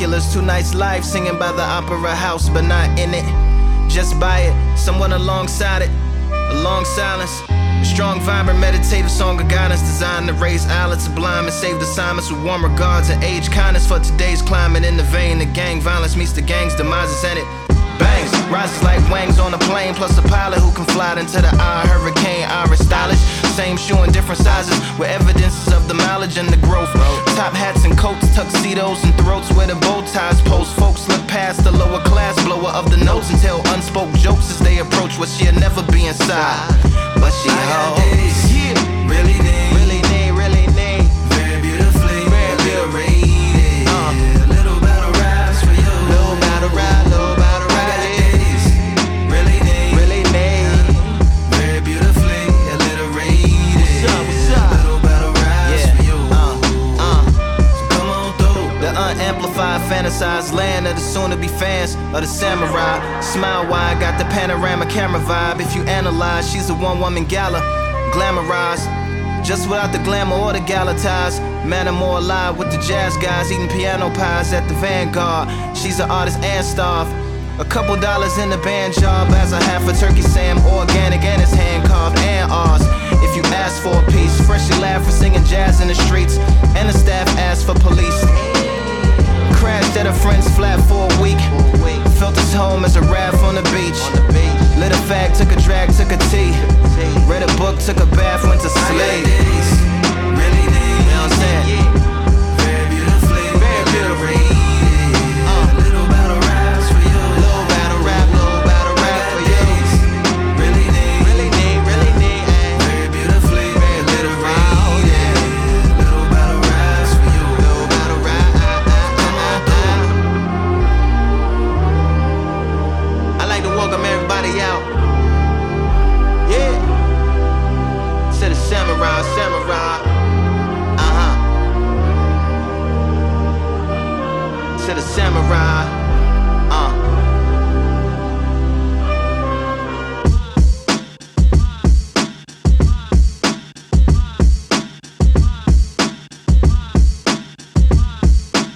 binoculars, 2 nights live, singing by the opera house, but not in it. Just by it, someone alongside it, a long silence. A strong, vibrant, meditative song of guidance designed to raise eyelids sublime and save the assignments with warm regards and age kindness for today's climate. In the vein, the gang violence meets the gang's demises and it bangs, rises like wangs on a plane, plus a pilot who can fly into the eye. Hurricane, Irish stylish, same shoe in different sizes, with evidences of the mileage and the growth. Top hats and coats, tuxedos and throats where the bow ties post. Folks look past the lower class blower of the notes and tell unspoke jokes as they approach what she'll never be inside. But she holds, yeah, really need, really need, really need, very beautifully, very beautifully. Little battle raps for you, little battle rap, little battle rap. I got days, really need, really need, very beautifully alliterated. What's up? Little battle raps for you. So come on through. The unamplified, fantasized land of the soon-to-be fans of the samurai. Smile wide, got the panorama camera vibe. If you analyze, she's a one-woman gala, glamorized, just without the glamour or the gala ties. Man, I'm more alive with the jazz guys, eating piano pies at the Vanguard. She's an artist and staff. A couple dollars in the band job as a half a turkey Sam, organic and it's hand carved and ours. If you ask for a piece, freshly laughed for singing jazz in the streets, and the staff asked for police. Crashed at a friend's flat for a week. Felt his home as a raft on the beach. Lit a fag, took a drag, took a tea. Read a book, took a bath, went to sleep. Really need, you know what I'm saying? Very beautifully, very beautifully. Little battle raps for you. Little battle rap for you. Really need, really need, really need. Very beautifully, very literary. Little battle raps for you. Little battle rap. I like to welcome everybody out. Yeah. To the samurai, samurai. To the samurai.